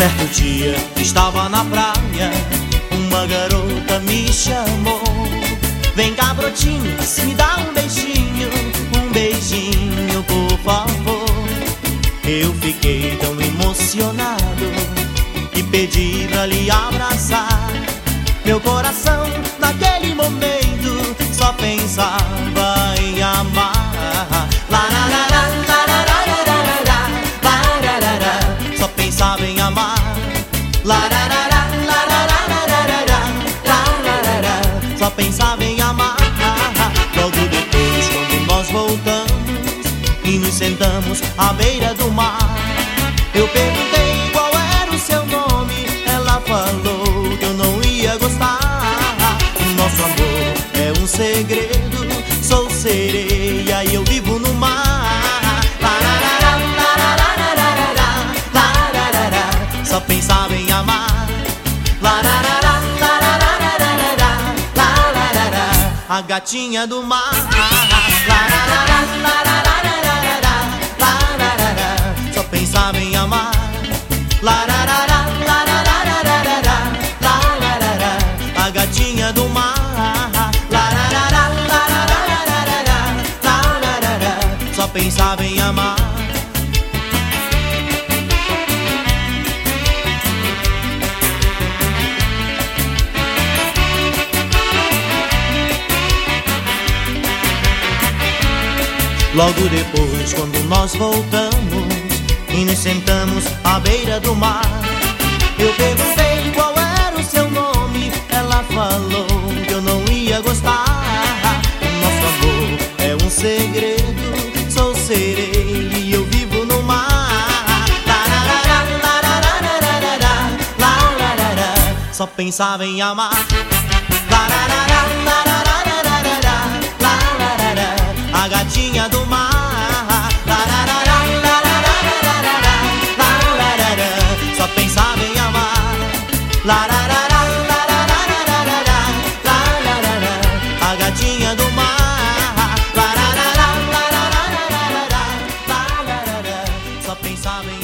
Certo dia estava na praia, uma garota me chamou. Vem cá, brotinhas, me dá um beijinho, por favor. Eu fiquei tão emocionado e pedi pra lhe abraçar. Meu coração naquele momento só pensava em amar. Só pensava em amar. Só pensava em amar. Logo depois, quando nós voltamos e nos sentamos à beira do mar, eu perguntei qual era o seu nome. Ela falou que eu não ia gostar. Nosso amor é um segredo, sou sereia e eu vivo no mar. Só pensava em amar. A gatinha do mar. Só pensava em amar. A gatinha do mar. Só pensava em amar. Logo depois, quando nós voltamos e nos sentamos à beira do mar, eu perguntei qual era o seu nome. Ela falou que eu não ia gostar. Nosso amor é um segredo, sou sereia e eu vivo no mar. Só pensava em amar. A gatinha do mar. Só pensava em amar. A gatinha do mar. Só pensava em